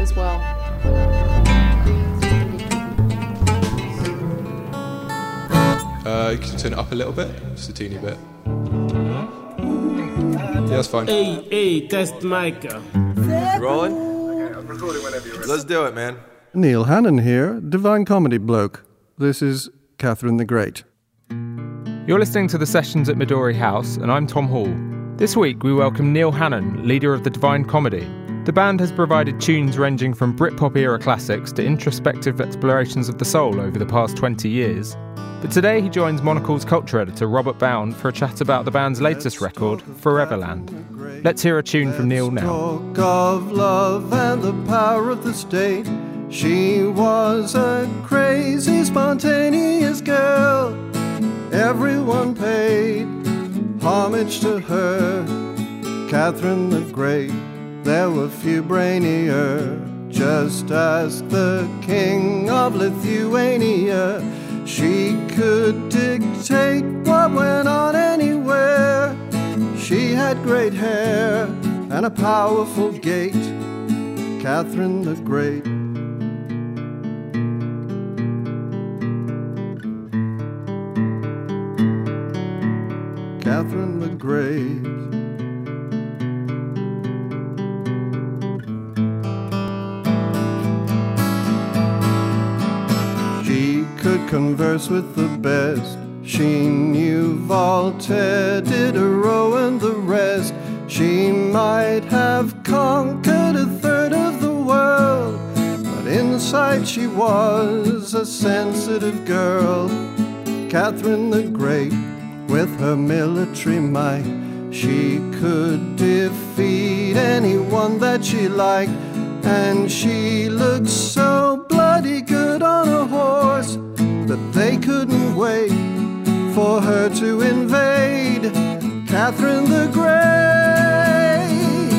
as well. You can turn it up a little bit, just a teeny bit. Yeah, that's fine. Hey, test mic. Rolling? Okay, I'm recording whenever you're ready. Let's do it, man. Neil Hannon here, Divine Comedy bloke. This is Catherine the Great. You're listening to The Sessions at Midori House, and I'm Tom Hall. This week we welcome Neil Hannon, leader of the Divine Comedy. The band has provided tunes ranging from Britpop-era classics to introspective explorations of the soul over the past 20 years. But today he joins Monocle's culture editor Robert Bound for a chat about the band's latest record, Foreverland. Let's hear a tune from Neil now. Talk of love and the power of the state. She was a crazy, spontaneous girl. Everyone paid homage to her. Catherine the Great, there were few brainier. Just ask the king of Lithuania. She could dictate what went on anywhere. She had great hair and a powerful gait. Catherine the Great. Catherine the Great. She could converse with the best. She knew Voltaire, Diderot and the rest. She might have conquered a third of the world, but inside she was a sensitive girl. Catherine the Great, with her military might, she could defeat anyone that she liked. And she looked so bloody good on a horse that they couldn't wait for her to invade. Catherine the Great.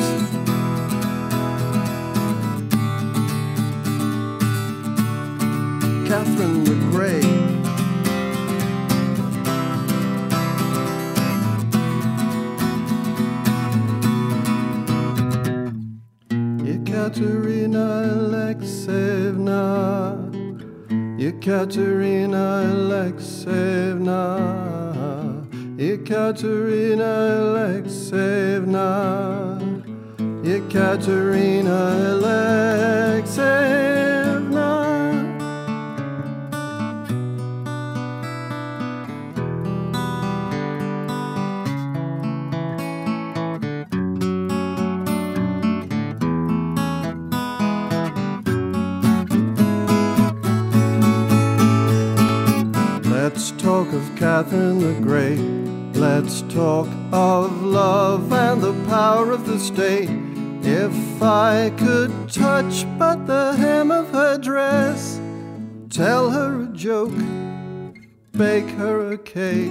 Catherine the Great. Ekaterina Alexeyevna, Ekaterina Alexeyevna, Ekaterina Alexeyevna, Ekaterina Alexeyevna. Let's talk of Catherine the Great. Let's talk of love and the power of the state. If I could touch but the hem of her dress, tell her a joke, bake her a cake.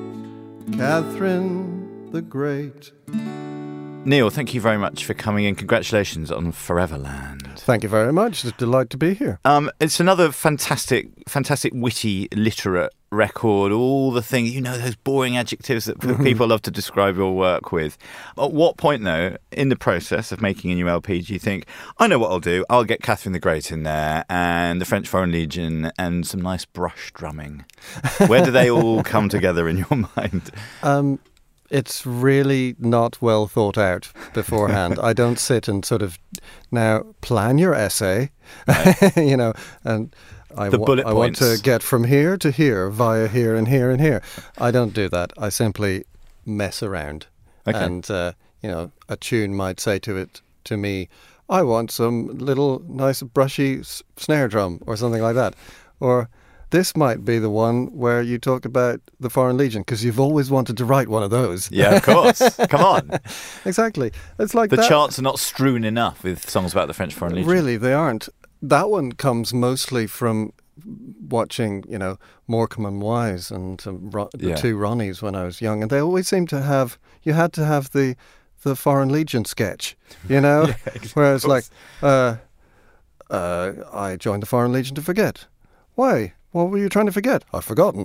Catherine the Great. Neil, thank you very much for coming in. Congratulations on Foreverland. Thank you very much. It's a delight to be here. It's another fantastic, witty, literate record. All the things, those boring adjectives that people love to describe your work with. At what point, though, in the process of making a new LP, do you think, I know what I'll do. I'll get Catherine the Great in there and the French Foreign Legion and some nice brush drumming. Where do they all come together in your mind? It's really not well thought out beforehand. I don't sit and sort of now plan your essay, right. And I want to get from here to here via here and here and here. I don't do that. I simply mess around. Okay. And, a tune might say to me, I want some little nice brushy snare drum or something like that. Or this might be the one where you talk about the Foreign Legion because you've always wanted to write one of those. Yeah, of course. Come on. Exactly. It's like the that. charts are not strewn enough with songs about the French Foreign Legion. Really, they aren't. That one comes mostly from watching, Morecambe and Wise and the two Ronnies when I was young, and they always seemed to have. You had to have the Foreign Legion sketch, Yeah, whereas like, I joined the Foreign Legion to forget. Why? What were you trying to forget? I've forgotten.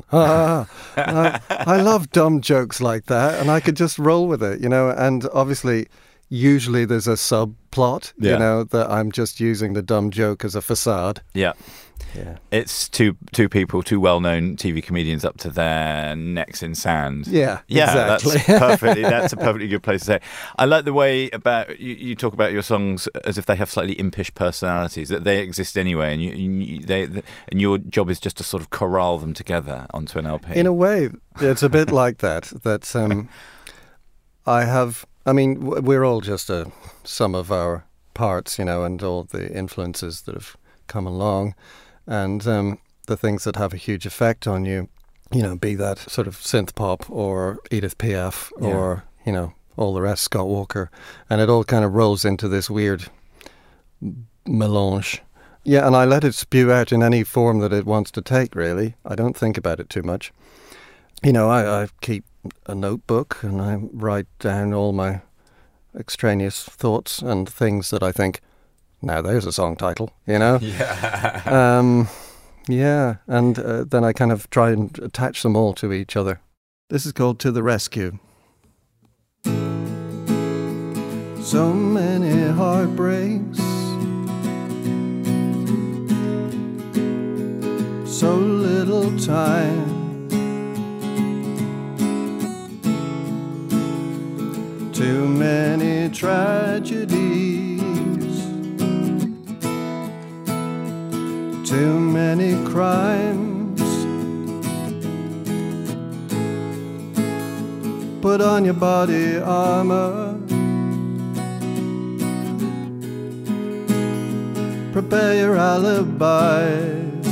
I love dumb jokes like that, and I could just roll with it, And obviously, usually there's a subplot, Yeah. you know, that I'm just using the dumb joke as a facade. Yeah. Yeah. It's two people, two well-known TV comedians up to their necks in sand. Yeah, Yeah, exactly. That's a perfectly good place to say. I like the way about you talk about your songs as if they have slightly impish personalities, that they exist anyway, and your job is just to sort of corral them together onto an LP. In a way, it's a bit like that. We're all just a sum of our parts, you know, and all the influences that have come along, and the things that have a huge effect on you, you know, be that sort of synth pop or Edith Piaf or, you know, all the rest, Scott Walker, and it all kind of rolls into this weird melange. Yeah, and I let it spew out in any form that it wants to take, really. I don't think about it too much. You know, I keep a notebook and I write down all my extraneous thoughts and things that I think, now there's a song title, you know? Yeah. And then I kind of try and attach them all to each other. This is called To the Rescue. So many heartbreaks, so little time. Too many tragedies, too many crimes. Put on your body armor, prepare your alibis,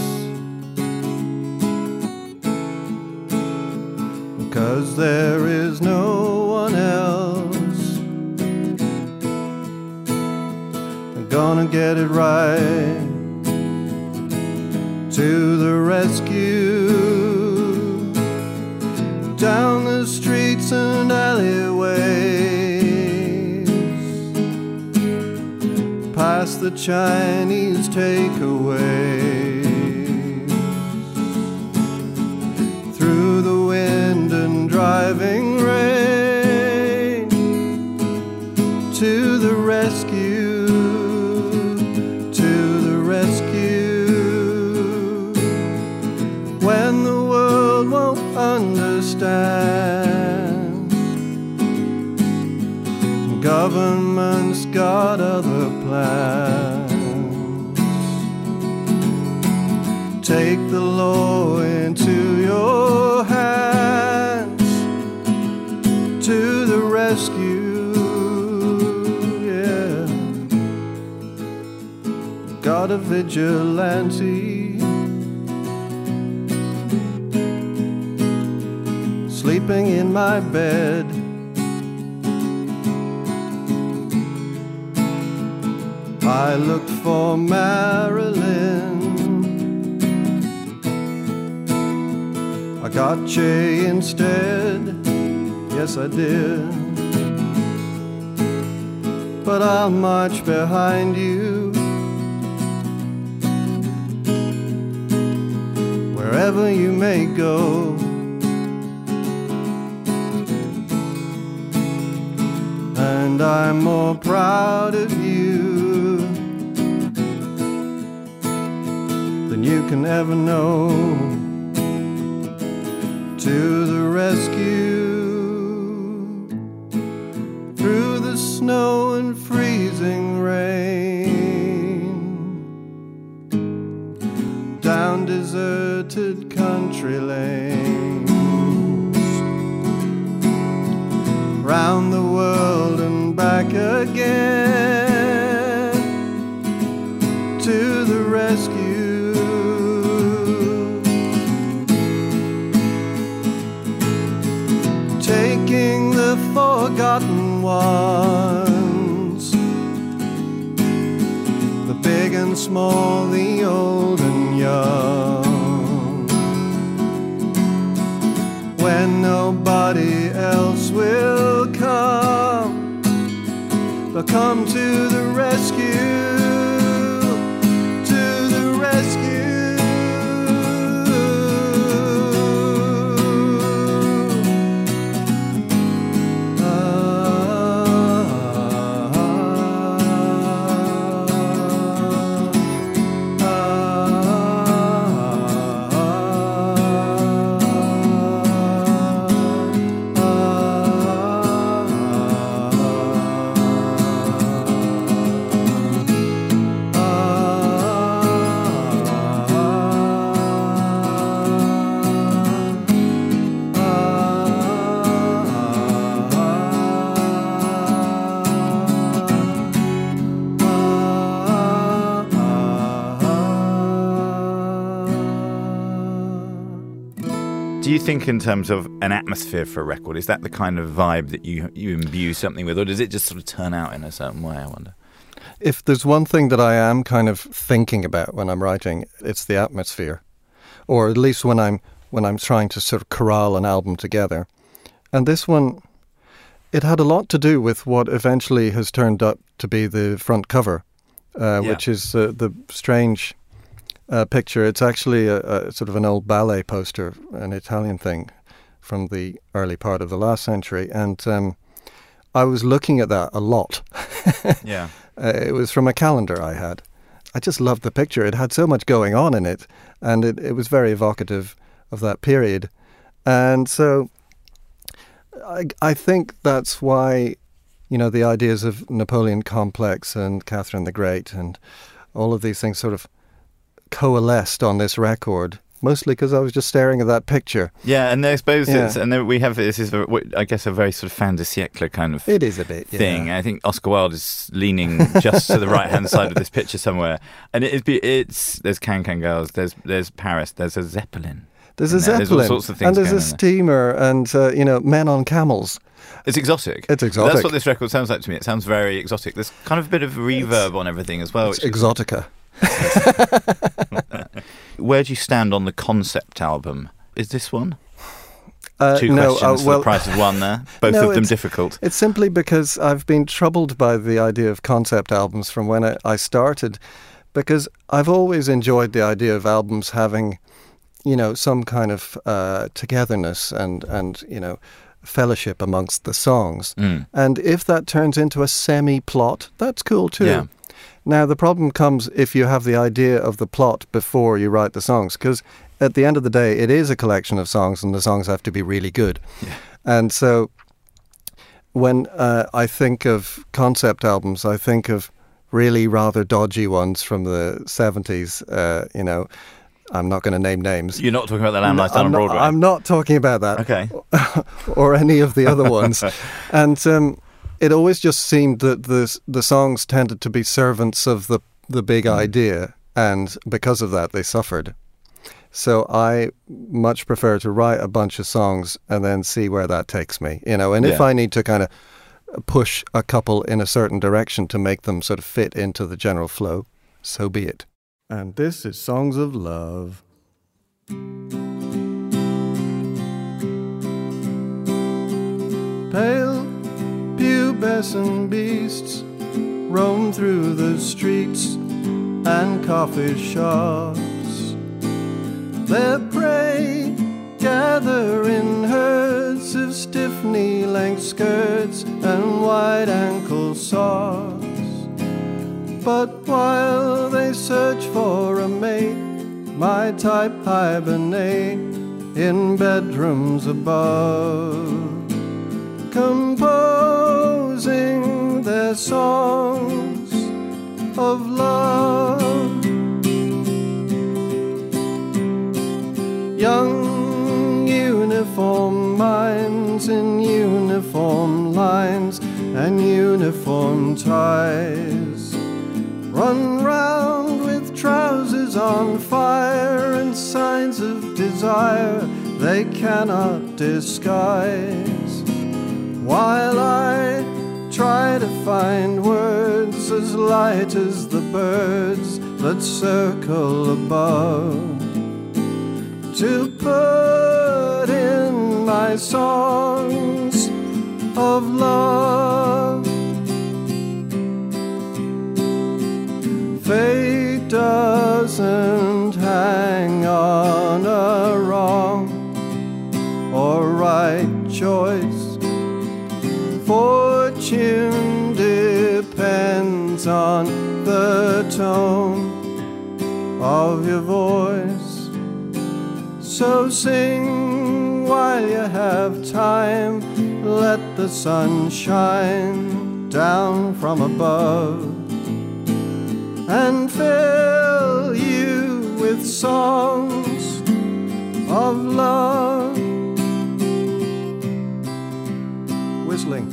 'cause there is no one else gonna get it right. To the rescue, down the streets and alleyways, past the Chinese takeaways, through the wind and driving rain, to the rescue. When the world won't understand, government's got other plans. Take the law into your hands. To the rescue, yeah. Got a vigilante sleeping in my bed. I looked for Marilyn, I got Che instead, yes I did. But I'll march behind you wherever you may go. And I'm more proud of you than you can ever know. To the rescue, through the snow and freezing rain, down deserted country lanes, round the world and back again. To the rescue, taking the forgotten ones, the big and small, the old and young, when nobody else will come, they'll come to the rescue. To the rescue. you think in terms of an atmosphere for a record? Is that the kind of vibe that you imbue something with, or does it just sort of turn out in a certain way, I wonder? If there's one thing that I am kind of thinking about when I'm writing, it's the atmosphere. Or at least when I'm trying to sort of corral an album together. And this one, it had a lot to do with what eventually has turned up to be the front cover, which is the strange picture. It's actually a sort of an old ballet poster, an Italian thing from the early part of the last century. And I was looking at that a lot. Yeah. It was from a calendar I had. I just loved the picture. It had so much going on in it, and it was very evocative of that period. And so I think that's why, the ideas of Napoleon Complex and Catherine the Great and all of these things sort of coalesced on this record, mostly because I was just staring at that picture. Yeah, and I suppose we have this is I guess a very sort of fin de siècle kind of it is a bit thing. I think Oscar Wilde is leaning just to the right hand side of this picture somewhere, and it's there's Can-Can Girls, there's Paris, there's a Zeppelin. There's a Zeppelin, there's all sorts of things, and there's a steamer, and men on camels. It's exotic. It's exotic. That's what this record sounds like to me. It sounds very exotic. There's kind of a bit of reverb on everything as well. It's exotica. Where do you stand on the concept album? Is this one? Two questions for the price of one there. Both of them difficult. It's simply because I've been troubled by the idea of concept albums from when I started, because I've always enjoyed the idea of albums having, some kind of togetherness and fellowship amongst the songs. And if that turns into a semi-plot, that's cool too. Yeah. Now, the problem comes if you have the idea of the plot before you write the songs, because at the end of the day, it is a collection of songs, and the songs have to be really good. Yeah. And so when I think of concept albums, I think of really rather dodgy ones from the 70s, I'm not going to name names. You're not talking about the Lamb Lies Down on Broadway? I'm not talking about that. Okay. Or any of the other ones. And it always just seemed that the songs tended to be servants of the big idea, and because of that, they suffered. So I much prefer to write a bunch of songs and then see where that takes me, And if I need to kind of push a couple in a certain direction to make them sort of fit into the general flow, so be it. And this is Songs of Love. Pale pubescent beasts roam through the streets and coffee shops. Their prey gather in herds of stiff knee-length skirts and wide ankle socks. But while they search for a mate, my type hibernate in bedrooms above, composing their songs of love. Young uniform minds in uniform lines and uniform ties run round with trousers on fire and signs of desire they cannot disguise, while I try to find words as light as the birds that circle above, to put in my songs of love. Fate doesn't hang on a wrong or right choice. Fortune depends on the tone of your voice. So sing while you have time, let the sun shine down from above and fill you with songs of love. Whistling.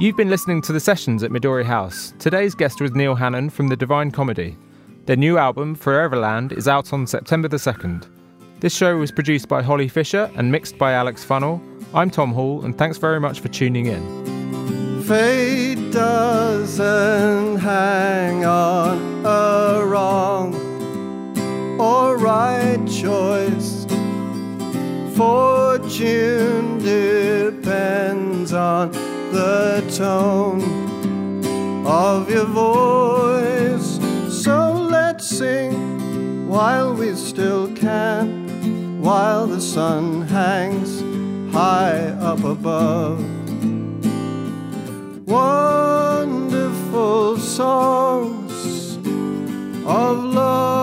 You've been listening to the sessions at Midori House. Today's guest was Neil Hannon from The Divine Comedy. Their new album, Foreverland, is out on September the 2nd. This show was produced by Holly Fisher and mixed by Alex Funnell. I'm Tom Hall, and thanks very much for tuning in. Fate doesn't hang on a wrong or right choice. Fortune depends on the tone of your voice. So let's sing while we still can, while the sun hangs high up above. Wonderful songs of love.